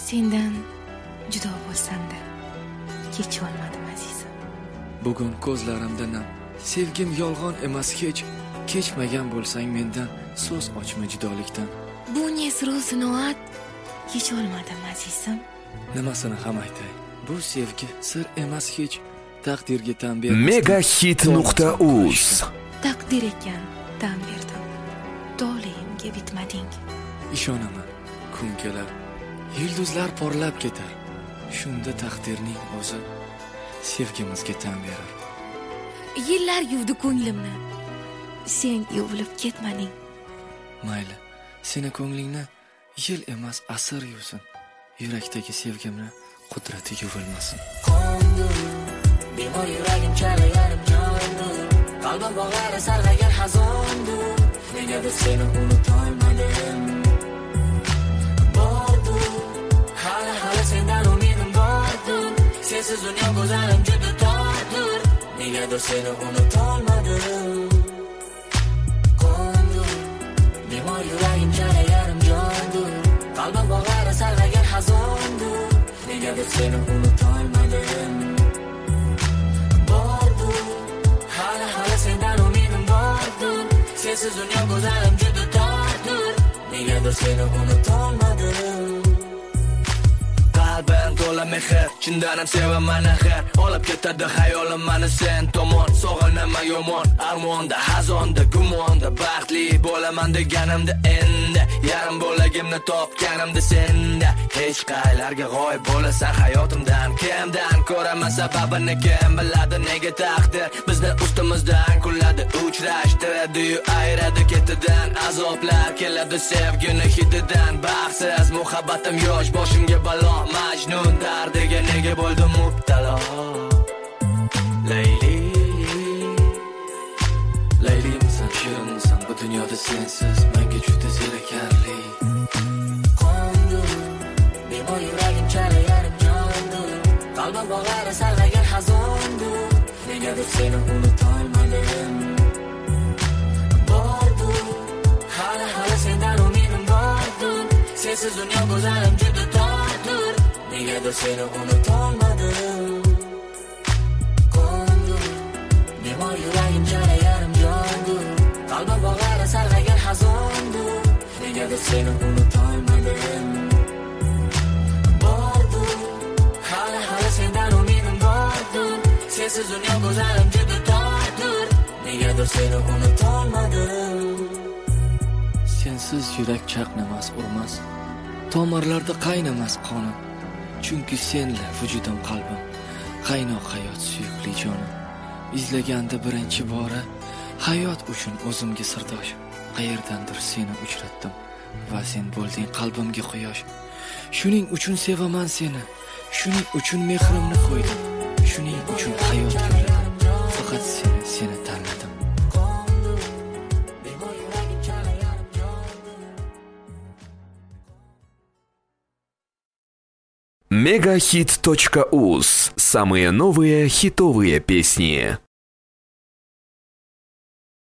sendan judo bo'lsam-da kecholmadim azizim. Bugun ko'zlarimda nam. Sevgim yolg'on emas hech. Kechmagan bo'lsang mendan so'z ochma judolikdan. Bu ne sinoat kecholmadim azizim. Nimasini ham aytay? Bu sevgi sir emas hech. Taqdirga tan ber. Megahit.uz Taqdir ekan tan berdim. To'ligimga bitmading. Ishonaman, kun kelar, yulduzlar porlab ketar. Shunda taqdirning o'zi sevgimizga tan berar. Yillar yuvdi ko'nglimni. Sen yuvilib ketmading. Mayli, seni ko'nglingni yil emas asr yuvsin. Yurakdagi sevgimni qudrati yuvilmasin. Bemor yuragim chala yarim jondir. Qalbim bog'lari sarg'aygan hazondir. Negadir seni unutolmadim. Bordir, hali sendan umidim bordir. Sensiz dunyo go'zalim juda tordir. Negadir seni unutolmadim. Qondir, bemor yuragim chala yarim jondir. Qalbim bog'lari sarg'aygan hazondir. Negadir seni unutolmadim. Hali sendan umidim bordir. Sensiz dunyo go'zalim juda tordir. Negadir seni unutolmadim. Qalbim to'la mehr, chindan ham sevaman axir. Olib ketadi hayolim mani sen tomon. Sog'inaman yomon, armonda, hazonda, gumonda. Baxtli bo'laman deganimda endi. Yarim bo'lagimni topganimda senda. Hech qaylarga g'oyib bo'lasan hayotimdan. Kimdan ko'raman sababini kim biladi? Nega taqdir bizni ustimizdan kuladi? Uchrashtiradi-yu ayiradi ketidan. Azoblar keladi sevgini hididan. Baxtsiz muhabbatim yosh, boshimga balo. Majnun dardiga nega bo'ldim mubtalo? Layli, Laylimsan, shirinsan, bu dunyoda sensiz menga juda zerikarli. Qondir, bemor yuragim chala yarim jondir. Qalbim bog'lari sarg'aygan hazondir. Negadir seni unutolmadim. Bordir, hali sendan umidim bordir. Sensiz dunyo go'zalim juda tordir. Negadir seni unutolmadim. Qondir, bemor yuragim chala yarim jondir. Qalbim bog'lari sarg'aygan hazondir. Negadir seni unutolmadim. Bordir, hali sendan umidim bordir. Sensiz dunyo go'zalim juda tordir. Negadir seni unutolmadim. Sensiz yurak chaqnamas, urmas. Tomirlarda qaynamas qonim. Chunki senla vujudim qalbim. Qaynoq hayot suyukli jonim. Izlaganda birinchi bora hayot uchun o'zimga sirdosh. Qayerdandir seni uchratdim va sen bo'lding qalbimga quyosh. Shuning uchun sevaman seni. Shuning uchun mehrimni qo'ydim. Shuning uchun hayot yo'lladim. Faqat seni tanladim. Megahit.uz. Самые новые хитовые песни.